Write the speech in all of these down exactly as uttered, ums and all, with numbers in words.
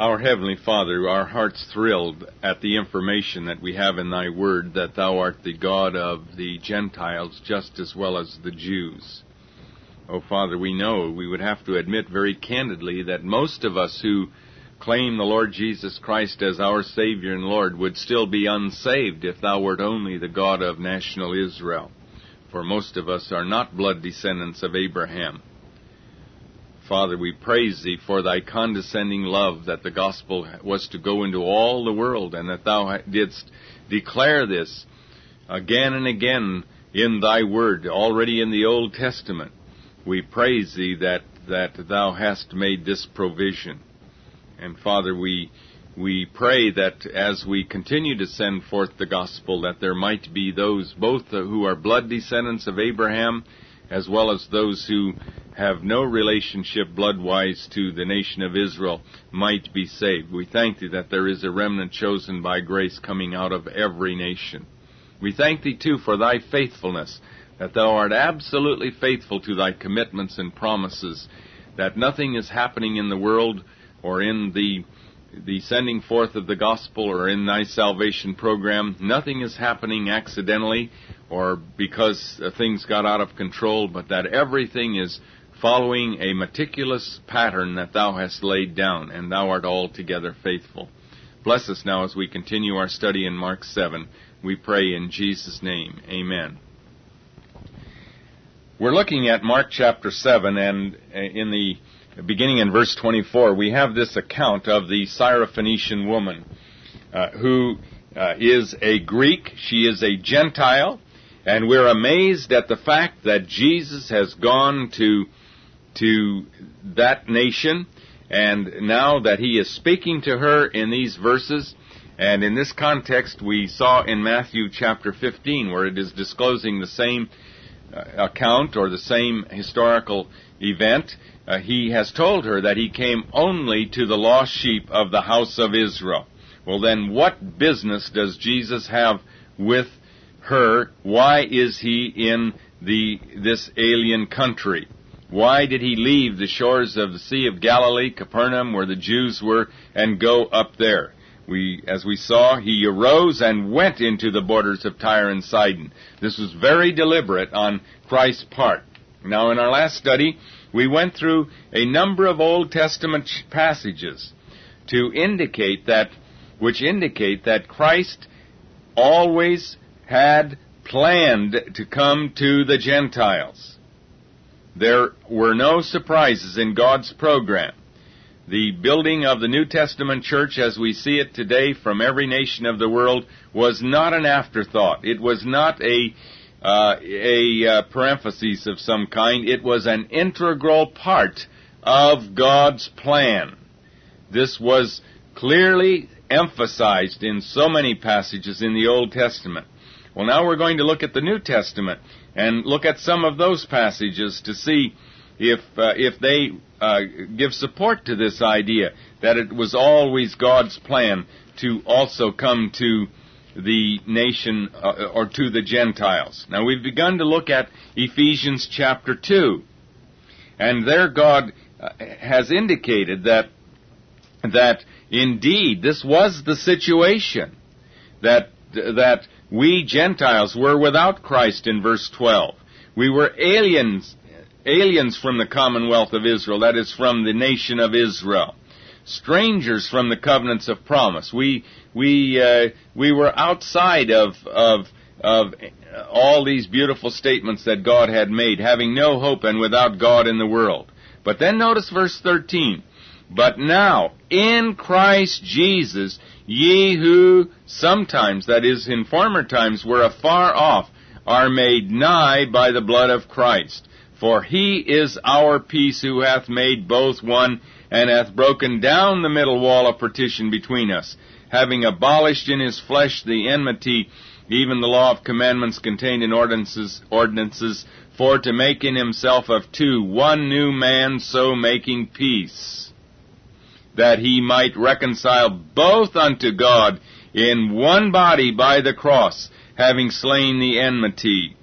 Our Heavenly Father, our hearts thrilled at the information that we have in Thy Word that Thou art the God of the Gentiles just as well as the Jews. Oh, Father, we know, we would have to admit very candidly that most of us who claim the Lord Jesus Christ as our Savior and Lord would still be unsaved if Thou wert only the God of national Israel. For most of us are not blood descendants of Abraham. Father, we praise Thee for Thy condescending love, that the gospel was to go into all the world, and that Thou didst declare this again and again in Thy Word, already in the Old Testament. We praise Thee that, that Thou hast made this provision. And Father, we we pray that as we continue to send forth the gospel, that there might be those both who are blood descendants of Abraham, as well as those who have no relationship blood-wise to the nation of Israel, might be saved. We thank Thee that there is a remnant chosen by grace coming out of every nation. We thank Thee, too, for Thy faithfulness, that Thou art absolutely faithful to Thy commitments and promises, that nothing is happening in the world or in the the sending forth of the gospel or in Thy salvation program. Nothing is happening accidentally or because uh, things got out of control, but that everything is following a meticulous pattern that Thou hast laid down, and Thou art altogether faithful. Bless us now as we continue our study in Mark seven. We pray in Jesus' name. Amen. We're looking at Mark chapter seven, and in the beginning in verse twenty-four, we have this account of the Syrophoenician woman uh, who uh, is a Greek. She is a Gentile, and we're amazed at the fact that Jesus has gone to to that nation, and now that He is speaking to her in these verses. And in this context, we saw in Matthew chapter fifteen, where it is disclosing the same uh, account or the same historical event. Uh, he has told her that He came only to the lost sheep of the house of Israel. Well, then, what business does Jesus have with her? Why is He in the this alien country? Why did He leave the shores of the Sea of Galilee, Capernaum, where the Jews were, and go up there? We, as we saw, He arose and went into the borders of Tyre and Sidon. This was very deliberate on Christ's part. Now, in our last study, we went through a number of Old Testament passages to indicate that, which indicate that Christ always had planned to come to the Gentiles. There were no surprises in God's program. The building of the New Testament church as we see it today from every nation of the world was not an afterthought. It was not a uh, a uh, parenthesis of some kind. It was an integral part of God's plan. This was clearly emphasized in so many passages in the Old Testament. Well, now we're going to look at the New Testament and look at some of those passages to see if uh, if they uh, give support to this idea that it was always God's plan to also come to the nation uh, or to the Gentiles. Now, we've begun to look at Ephesians chapter two, and there God uh, has indicated that that indeed this was the situation, that that we Gentiles were without Christ in verse twelve. We were aliens, aliens from the commonwealth of Israel, that is, from the nation of Israel. Strangers from the covenants of promise. We we uh, we were outside of of of all these beautiful statements that God had made, having no hope and without God in the world. But then notice verse thirteen. But now, in Christ Jesus, ye who sometimes, that is, in former times, were afar off, are made nigh by the blood of Christ. For He is our peace, who hath made both one, and hath broken down the middle wall of partition between us, having abolished in His flesh the enmity, even the law of commandments contained in ordinances, ordinances, for to make in Himself of two one new man, so making peace, that He might reconcile both unto God in one body by the cross, having slain the enmity.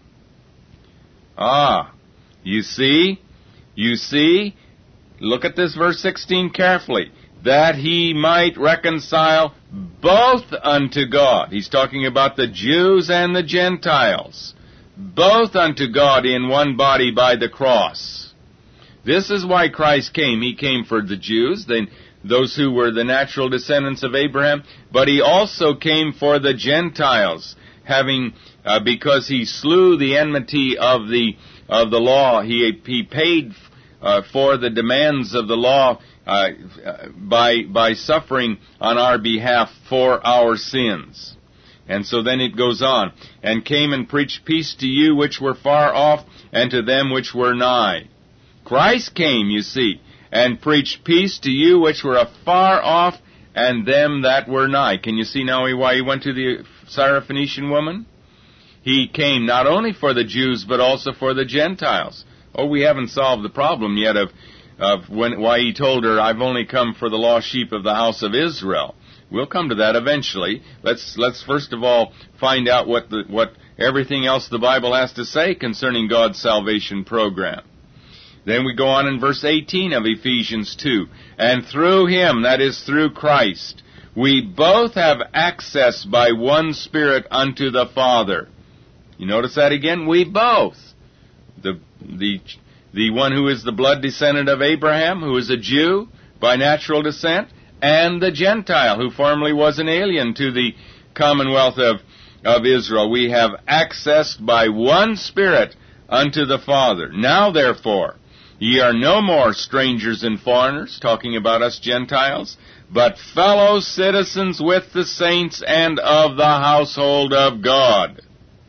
Ah, you see, you see, look at this verse sixteen carefully. that he might reconcile both unto God. He's talking about the Jews and the Gentiles. Both unto God in one body by the cross. This is why Christ came. He came for the Jews, then those who were the natural descendants of Abraham, but he also came for the Gentiles, having uh, because he slew the enmity of the of the law. He he paid uh, for the demands of the law uh, by by suffering on our behalf for our sins. And so then it goes on, and came and preached peace to you which were far off, and to them which were nigh. Christ came, you see, and preached peace to you which were afar off, and them that were nigh. Can you see now why he went to the Syrophoenician woman? He came not only for the Jews, but also for the Gentiles. Oh, we haven't solved the problem yet of, of when, why he told her, I've only come for the lost sheep of the house of Israel. We'll come to that eventually. Let's let's first of all find out what the what everything else the Bible has to say concerning God's salvation program. Then we go on in verse eighteen of Ephesians two. And through him, that is through Christ, we both have access by one Spirit unto the Father. You notice that again? We both. The the the one who is the blood descendant of Abraham, who is a Jew by natural descent, and the Gentile, who formerly was an alien to the commonwealth of, of Israel. We have access by one Spirit unto the Father. Now, therefore, ye are no more strangers and foreigners, talking about us Gentiles, but fellow citizens with the saints and of the household of God.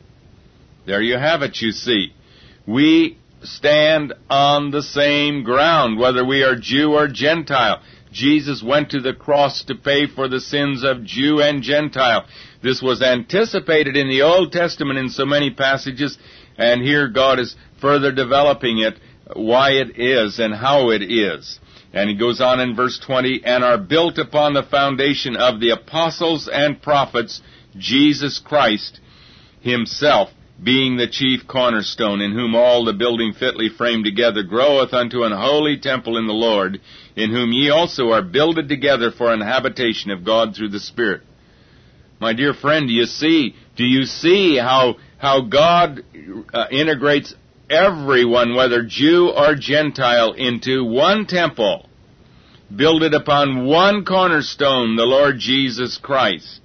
There you have it, you see. We stand on the same ground, whether we are Jew or Gentile. Jesus went to the cross to pay for the sins of Jew and Gentile. This was anticipated in the Old Testament in so many passages, and here God is further developing it, why it is and how it is. And he goes on in verse twenty, and are built upon the foundation of the apostles and prophets, Jesus Christ himself being the chief cornerstone, in whom all the building fitly framed together groweth unto an holy temple in the Lord, in whom ye also are builded together for an habitation of God through the Spirit. My dear friend, do you see, do you see how, how God uh, integrates everyone, whether Jew or Gentile, into one temple, builded upon one cornerstone, the Lord Jesus Christ?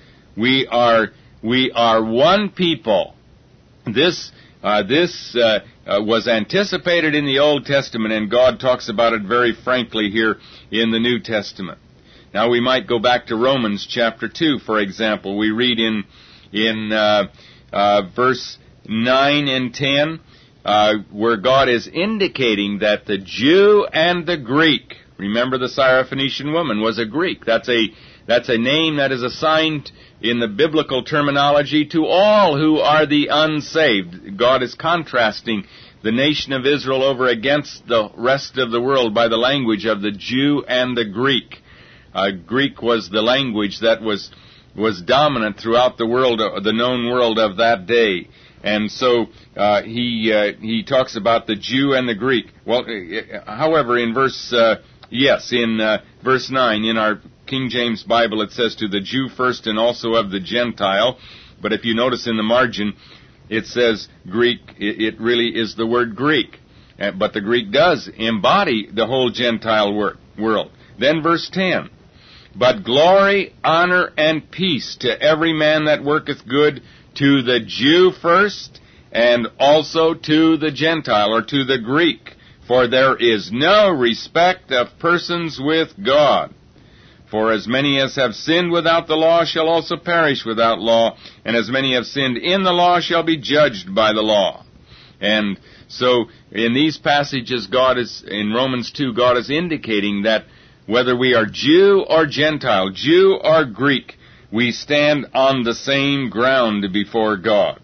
We are, we are one people. This uh, this uh, uh, was anticipated in the Old Testament, and God talks about it very frankly here in the New Testament. Now we might go back to Romans chapter two, for example. We read in in uh, uh, verse nine and ten, uh, where God is indicating that the Jew and the Greek, remember the Syrophoenician woman was a Greek. That's a that's a name that is assigned in the biblical terminology to all who are the unsaved. God is contrasting the nation of Israel over against the rest of the world by the language of the Jew and the Greek. Uh, Greek was the language that was was dominant throughout the world, uh, the known world of that day. And so uh, he uh, he talks about the Jew and the Greek. Well, uh, however, in verse uh, yes, in uh, verse nine in our King James Bible, it says to the Jew first and also of the Gentile. But if you notice in the margin, it says Greek. It, it really is the word Greek. Uh, but the Greek does embody the whole Gentile wor- world. Then verse ten. But glory, honor, and peace to every man that worketh good, to the Jew first, and also to the Gentile, or to the Greek. For there is no respect of persons with God. For as many as have sinned without the law shall also perish without law, and as many have sinned in the law shall be judged by the law. And so in these passages, God is, in Romans two, God is indicating that whether we are Jew or Gentile, Jew or Greek, we stand on the same ground before God.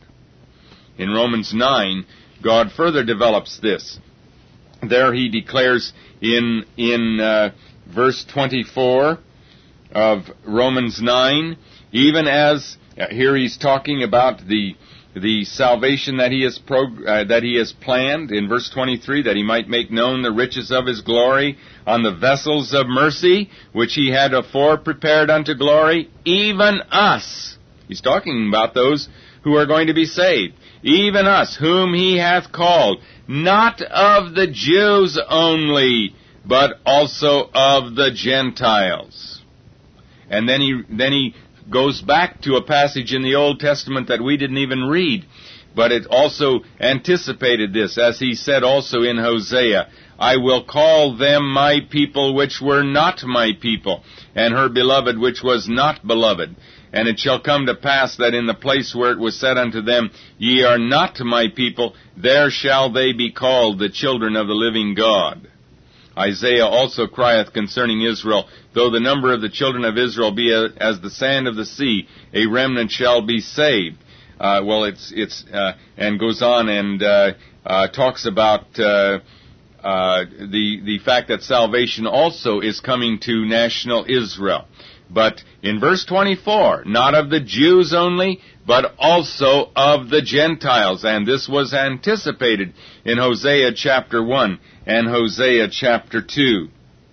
In Romans nine, God further develops this. There he declares in, in uh, verse twenty-four, of Romans nine, even as, uh, here he's talking about the the salvation that he has pro- uh, that he has planned in verse twenty-three, that he might make known the riches of his glory on the vessels of mercy, which he had afore prepared unto glory, even us. He's talking about those who are going to be saved. Even us, whom he hath called, not of the Jews only, but also of the Gentiles. And then he then he goes back to a passage in the Old Testament that we didn't even read, but it also anticipated this, as he said also in Hosea, I will call them my people which were not my people, and her beloved which was not beloved. And it shall come to pass that in the place where it was said unto them, Ye are not my people, there shall they be called the children of the living God. Isaiah also crieth concerning Israel, Though the number of the children of Israel be as the sand of the sea, a remnant shall be saved. Uh, well, it's, it's, uh, and goes on and, uh, uh, talks about, uh, uh, the, the fact that salvation also is coming to national Israel. But in verse twenty-four, not of the Jews only, but also of the Gentiles. And this was anticipated in Hosea chapter one and Hosea chapter two.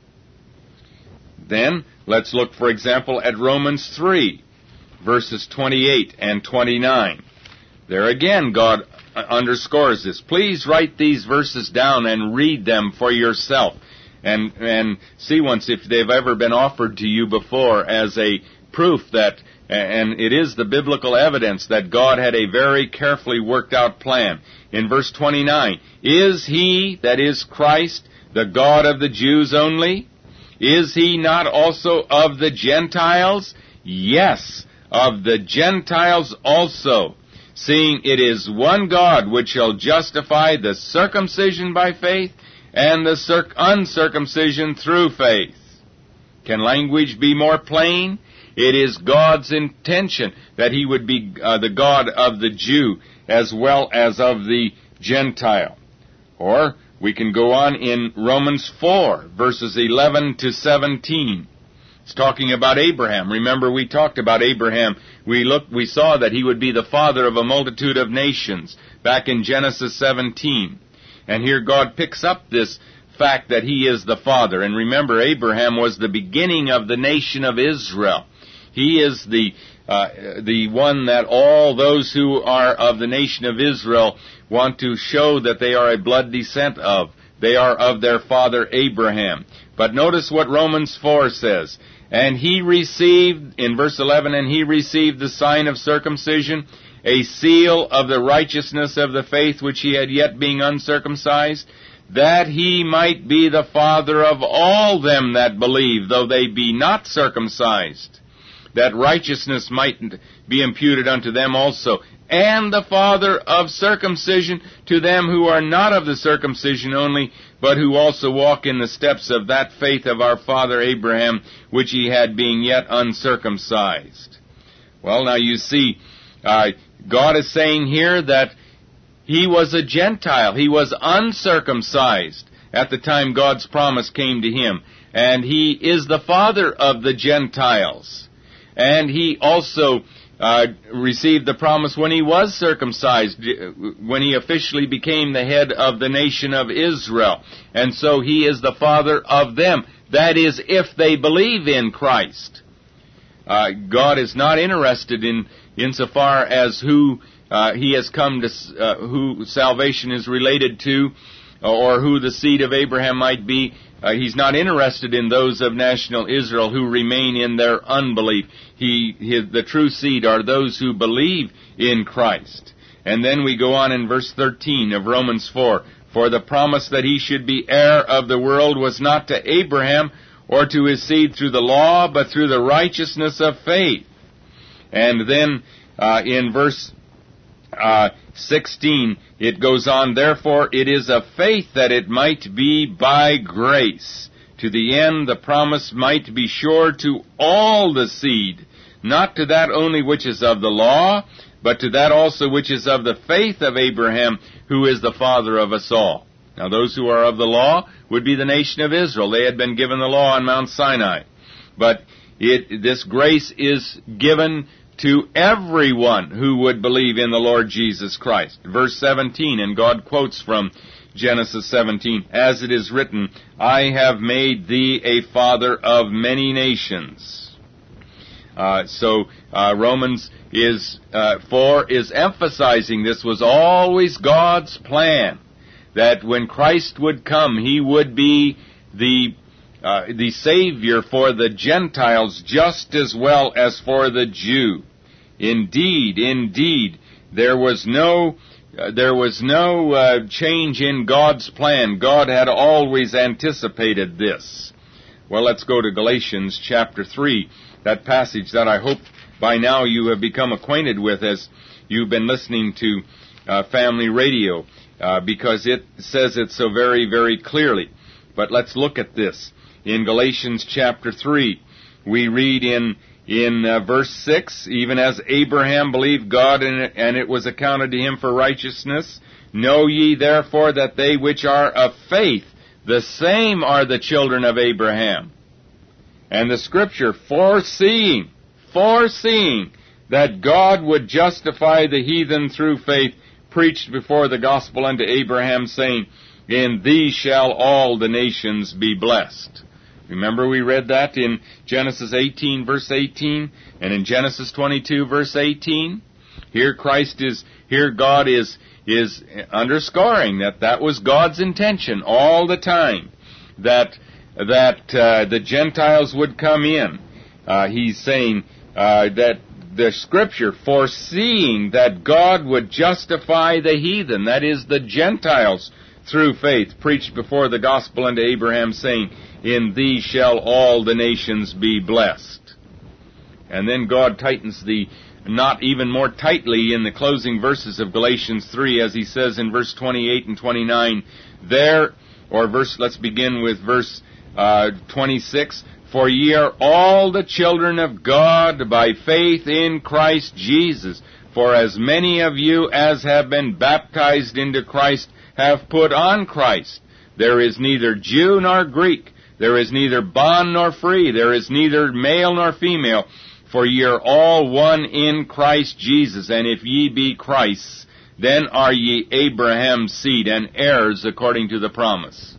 Then, let's look, for example, at Romans three, verses twenty-eight and twenty-nine. There again, God underscores this. Please write these verses down and read them for yourself. And, and see once if they've ever been offered to you before as a proof that, and it is the biblical evidence that God had a very carefully worked out plan. In verse twenty-nine, Is he, that is Christ, the God of the Jews only? Is he not also of the Gentiles? Yes, of the Gentiles also, seeing it is one God which shall justify the circumcision by faith, and the circ- uncircumcision through faith. Can language be more plain? It is God's intention that he would be uh, the God of the Jew as well as of the Gentile. Or we can go on in Romans four, verses eleven to seventeen. It's talking about Abraham. Remember, we talked about Abraham. We looked, we saw that he would be the father of a multitude of nations back in Genesis seventeen. And here God picks up this fact that he is the father. And remember, Abraham was the beginning of the nation of Israel. He is the uh, the one that all those who are of the nation of Israel want to show that they are a blood descent of. They are of their father Abraham. But notice what Romans four says. And he received, in verse eleven, and he received the sign of circumcision, a seal of the righteousness of the faith which he had yet being uncircumcised, that he might be the father of all them that believe, though they be not circumcised, that righteousness might be imputed unto them also, and the father of circumcision to them who are not of the circumcision only, but who also walk in the steps of that faith of our father Abraham, which he had being yet uncircumcised. Well, now you see, uh, God is saying here that he was a Gentile. He was uncircumcised at the time God's promise came to him. And he is the father of the Gentiles. And he also uh, received the promise when he was circumcised, when he officially became the head of the nation of Israel. And so he is the father of them. That is, if they believe in Christ. Uh, God is not interested in insofar as who uh, he has come to, uh, who salvation is related to, or who the seed of Abraham might be. Uh, he's not interested in those of national Israel who remain in their unbelief. He, his, the true seed are those who believe in Christ. And then we go on in verse thirteen of Romans four. For the promise that he should be heir of the world was not to Abraham or to his seed through the law, but through the righteousness of faith. And then uh, in verse uh, sixteen, it goes on, Therefore it is of faith that it might be by grace, to the end the promise might be sure to all the seed, not to that only which is of the law, but to that also which is of the faith of Abraham, who is the father of us all. Now those who are of the law would be the nation of Israel. They had been given the law on Mount Sinai. But it, this grace is given to everyone who would believe in the Lord Jesus Christ. Verse seventeen, and God quotes from Genesis seventeen, as it is written, I have made thee a father of many nations. Uh, so uh, Romans is uh, four is emphasizing this was always God's plan, that when Christ would come, He would be the uh, the Savior for the Gentiles just as well as for the Jew. Indeed, indeed, there was no uh, there was no uh, change in God's plan. God had always anticipated this. Well, let's go to Galatians chapter three, that passage that I hope by now you have become acquainted with as you've been listening to uh, family radio, uh, because it says it so very, very clearly. But let's look at this. In Galatians chapter three, we read in in uh, verse six, even as Abraham believed God, and it, and it was accounted to him for righteousness, know ye therefore that they which are of faith, the same are the children of Abraham. And the Scripture, foreseeing, foreseeing that God would justify the heathen through faith, preached before the gospel unto Abraham, saying, in thee shall all the nations be blessed. Remember we read that in Genesis eighteen, verse eighteen, and in Genesis twenty-two, verse eighteen. Here Christ is, here God is, is underscoring that that was God's intention all the time, that that uh, the Gentiles would come in. Uh, he's saying uh, that the Scripture, foreseeing that God would justify the heathen, that is, the Gentiles, through faith, preached before the gospel unto Abraham, saying, in thee shall all the nations be blessed. And then God tightens the knot even more tightly in the closing verses of Galatians three, as he says in verse twenty-eight and twenty-nine, there, or verse, let's begin with verse uh, twenty-six, for ye are all the children of God by faith in Christ Jesus. For as many of you as have been baptized into Christ have put on Christ. There is neither Jew nor Greek, there is neither bond nor free, there is neither male nor female, for ye are all one in Christ Jesus. And if ye be Christ's, then are ye Abraham's seed and heirs according to the promise.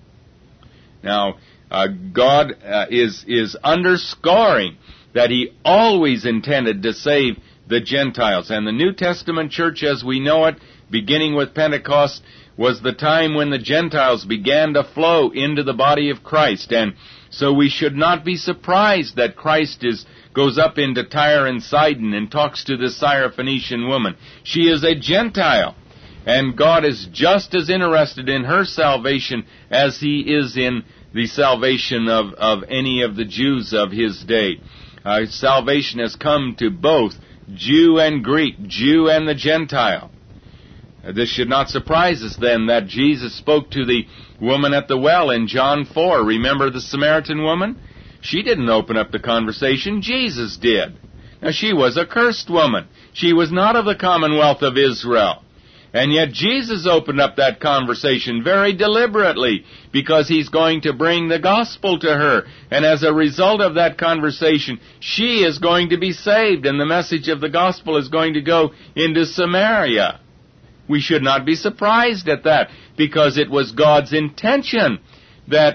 Now, uh, God uh, is is underscoring that He always intended to save the Gentiles. And the New Testament church as we know it, beginning with Pentecost, was the time when the Gentiles began to flow into the body of Christ. And so we should not be surprised that Christ is goes up into Tyre and Sidon and talks to this Syrophoenician woman. She is a Gentile, and God is just as interested in her salvation as He is in the salvation of, of any of the Jews of His day. Uh, salvation has come to both Jew and Greek, Jew and the Gentile. This should not surprise us, then, that Jesus spoke to the woman at the well in John four. Remember the Samaritan woman? She didn't open up the conversation. Jesus did. Now, she was a cursed woman. She was not of the commonwealth of Israel. And yet Jesus opened up that conversation very deliberately, because He's going to bring the gospel to her. And as a result of that conversation, she is going to be saved, and the message of the gospel is going to go into Samaria. We should not be surprised at that, because it was God's intention that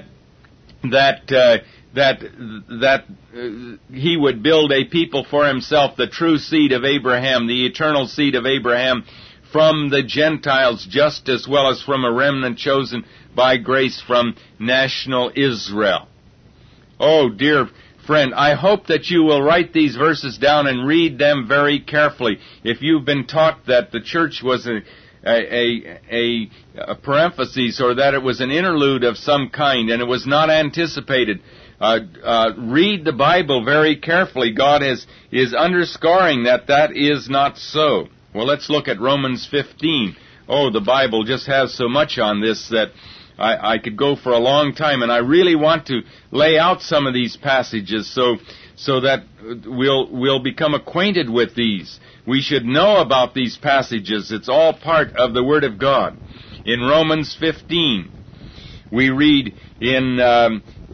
that uh, that that uh, He would build a people for Himself, the true seed of Abraham, the eternal seed of Abraham, from the Gentiles just as well as from a remnant chosen by grace from national Israel. Oh, dear friend, I hope that you will write these verses down and read them very carefully. If you've been taught that the church was a A, a, a parenthesis, or that it was an interlude of some kind and it was not anticipated, uh, uh, read the Bible very carefully. God is, is underscoring that that is not so. Well, let's look at Romans fifteen. Oh, the Bible just has so much on this that I, I could go for a long time, and I really want to lay out some of these passages so so that we'll we'll become acquainted with these. We should know about these passages. It's all part of the Word of God. In Romans fifteen, we read in um,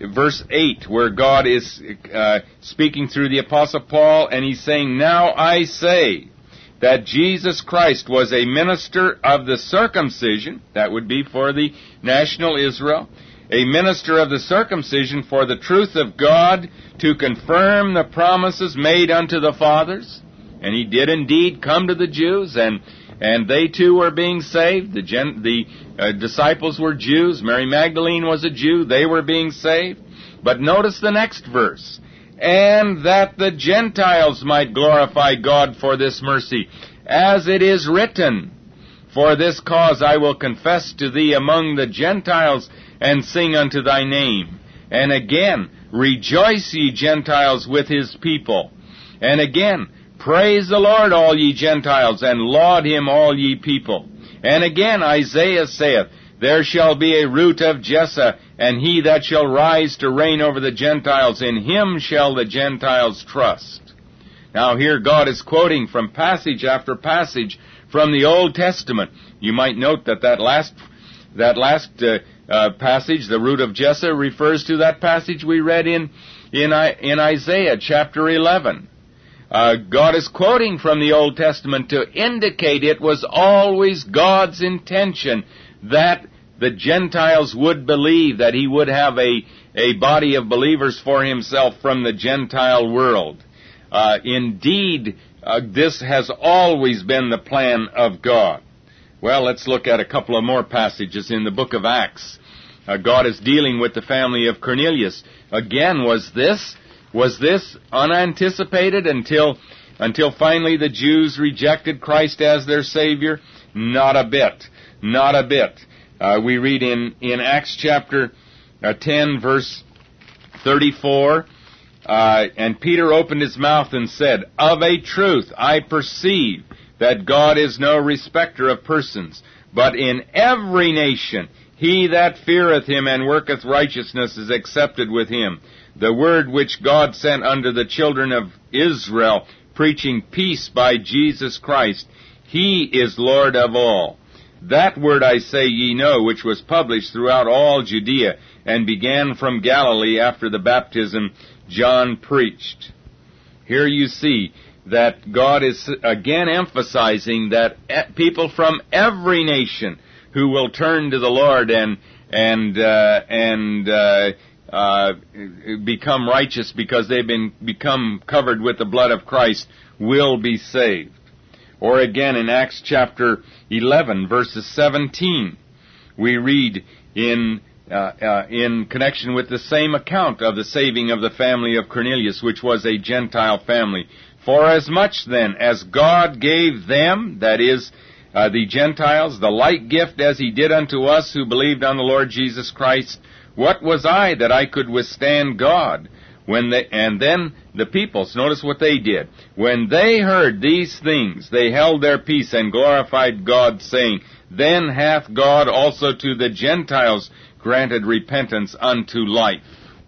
verse eight, where God is uh, speaking through the Apostle Paul, and he's saying, "Now I say that Jesus Christ was a minister of the circumcision," that would be for the national Israel, "a minister of the circumcision for the truth of God, to confirm the promises made unto the fathers." And he did indeed come to the Jews, and and they too were being saved. The, gen, the uh, disciples were Jews. Mary Magdalene was a Jew. They were being saved. But notice the next verse. "And that the Gentiles might glorify God for this mercy, as it is written, For this cause I will confess to thee among the Gentiles, and sing unto thy name. And again, Rejoice, ye Gentiles, with his people. And again, Praise the Lord, all ye Gentiles, and laud him, all ye people. And again Isaiah saith, There shall be a root of Jesse, and he that shall rise to reign over the Gentiles, in him shall the Gentiles trust." Now here God is quoting from passage after passage from the Old Testament. You might note that that last, that last uh, uh, passage, the root of Jesse, refers to that passage we read in, in, in Isaiah chapter eleven. Uh, God is quoting from the Old Testament to indicate it was always God's intention that the Gentiles would believe, that he would have a, a body of believers for himself from the Gentile world. Uh, indeed, uh, this has always been the plan of God. Well, let's look at a couple of more passages in the book of Acts. Uh, God is dealing with the family of Cornelius. Again, was this Was this unanticipated until until finally the Jews rejected Christ as their Savior? Not a bit. Not a bit. Uh, we read in, in Acts chapter uh, ten, verse thirty-four, uh, "And Peter opened his mouth and said, Of a truth I perceive that God is no respecter of persons, but in every nation he that feareth him and worketh righteousness is accepted with him. The word which God sent unto the children of Israel, preaching peace by Jesus Christ, he is Lord of all. That word I say ye know, which was published throughout all Judea, and began from Galilee after the baptism John preached." Here you see that God is again emphasizing that people from every nation who will turn to the Lord and and uh, and uh, uh, become righteous because they've been become covered with the blood of Christ will be saved. Or again in Acts chapter eleven, verses seventeen, we read in uh, uh, in connection with the same account of the saving of the family of Cornelius, which was a Gentile family. "Forasmuch then as God gave them," that is, uh, the Gentiles, "the like gift as he did unto us who believed on the Lord Jesus Christ, what was I that I could withstand God?" When they, and then the peoples, notice what they did. "When they heard these things, they held their peace and glorified God, saying, Then hath God also to the Gentiles granted repentance unto life."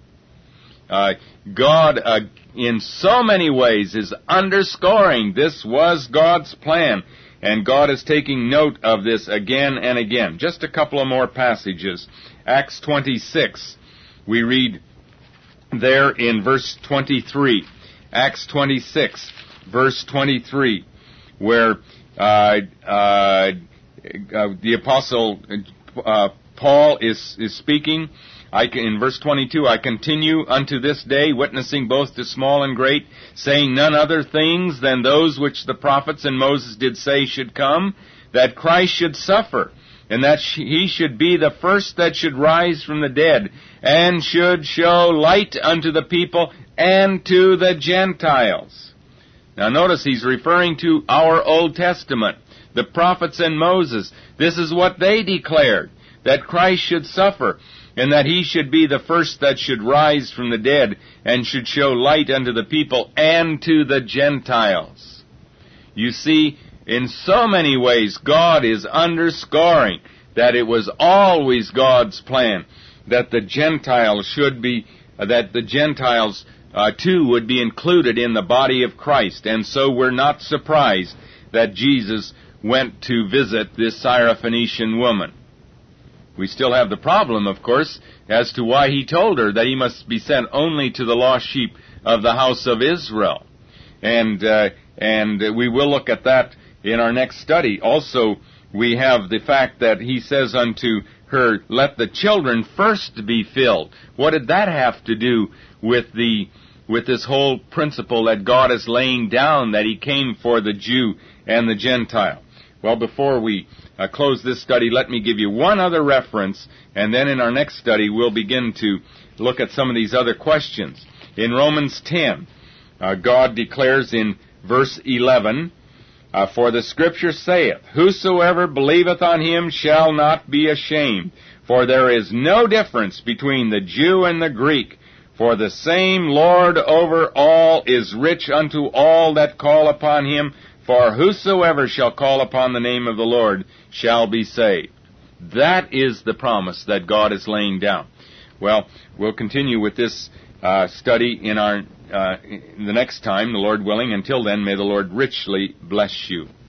Uh, God, uh, in so many ways, is underscoring this was God's plan, and God is taking note of this again and again. Just a couple of more passages. Acts twenty-six, we read there in verse twenty-three. Acts twenty-six, verse twenty-three, where uh, uh, uh, the apostle uh, Paul is, is speaking. I can, in verse twenty-two, "I continue unto this day, witnessing both to small and great, saying none other things than those which the prophets and Moses did say should come, that Christ should suffer, and that he should be the first that should rise from the dead, and should show light unto the people and to the Gentiles." Now notice he's referring to our Old Testament, the prophets and Moses. This is what they declared, that Christ should suffer, and that he should be the first that should rise from the dead, and should show light unto the people and to the Gentiles. You see, in so many ways, God is underscoring that it was always God's plan that the Gentiles should be, uh, that the Gentiles uh, too would be included in the body of Christ. And so we're not surprised that Jesus went to visit this Syrophoenician woman. We still have the problem, of course, as to why he told her that he must be sent only to the lost sheep of the house of Israel. And, uh, and we will look at that in our next study. Also, we have the fact that he says unto her, let the children first be filled. What did that have to do with the with this whole principle that God is laying down, that he came for the Jew and the Gentile? Well, before we uh, close this study, let me give you one other reference, and then in our next study we'll begin to look at some of these other questions. In Romans ten, uh, God declares in verse eleven, Uh, for the Scripture saith, whosoever believeth on him shall not be ashamed. For there is no difference between the Jew and the Greek. For the same Lord over all is rich unto all that call upon him. For whosoever shall call upon the name of the Lord shall be saved. That is the promise that God is laying down. Well, we'll continue with this uh, study in our uh, the next time, the Lord willing. Until then, may the Lord richly bless you.